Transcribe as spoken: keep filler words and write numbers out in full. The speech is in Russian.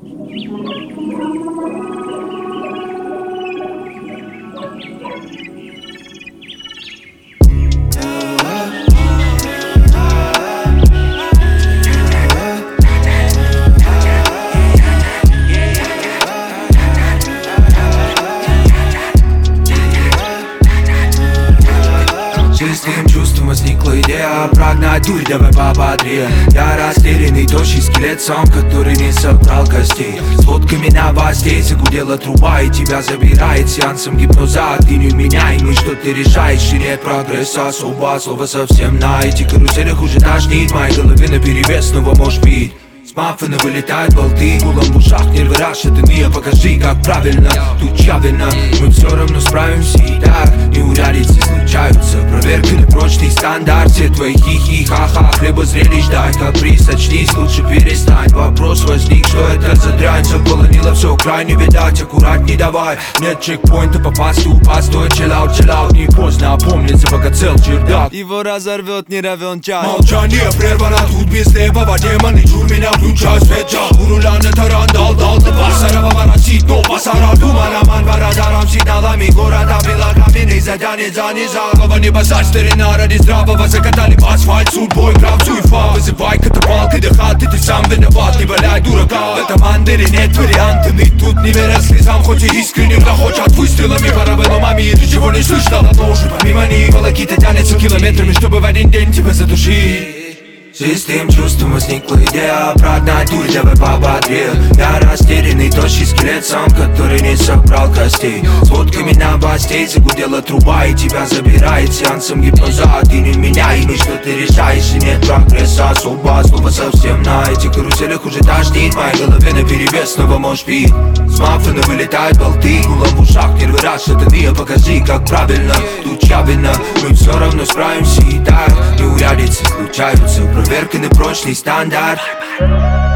Чистым чувством возникла идея прогнать дурь, давай пободрее. Я растерянный, тощий скелет, сам, который не собрал костей. С водками новостей загудела труба, и тебя забирает сеансом гипноза. Ты невменяемый, что ты решаешь, и нет прогресса особо. Слово совсем на эти каруселях уже тошнит. В моей голове наперевес снова можешь видеть. С маффина вылетают болты, гулом в ушах, нервы расшатаны. Покажи, как правильно, тут чавельно. Мы все равно справимся и так. Неурядицы случаются, проверка на прочный стандарт. Все твои хихи-ха-ха, хлеба зрелищ дай. Каприз, очнись, лучше перестань. Вопрос возник, что это за дрянь? Заполонило все крайне, видать, аккуратней давай. Нет чекпоинта, попасть и упасть, стой, чиллаут, чиллаут. Не поздно опомниться, пока цел чердак. Его разорвет не равен час. Молчание прервано, тут без левого демона. Чур меня включай свет, джа. У руля не таран, дал, дал. Пассара поворотит, но пассара думана. Ман барадаром сигналами города била камень. Затянет за низа, голова не базарь. Старина ради здравого закатали в асфальт. Судьбой кравцу и фа. Вызывай катапалты до хаты, ты сам виноват. Не валяй дурака, в этом андере нет варианта. Мы тут не выросли, сам хоть и искренне грохочет выстрелами. Парабеллумами, и ничего не слышно. Должен помимо них волокита тянется километрами, чтобы в один день тебя задушить. Чистым чувством возникла идея прогнать дурь, давай пободрее. Я растерянный, тощий скелет, сам, который не собрал костей. С водками новостей загудела труба, и тебя забирает сеансом гипноза. Ты невменяемый, что ты решаешь, и нет прогресса особо. Слово совсем на этих каруселях уже тошнит. В моей голове наперевес снова можешь пить. С маффина вылетают болты, гулом в ушах, нервы расшатаны. Покажи, как правильно, тут чавельно. Мы все равно справимся и так. Неурядицы случаются, проверка на прочный стандарт.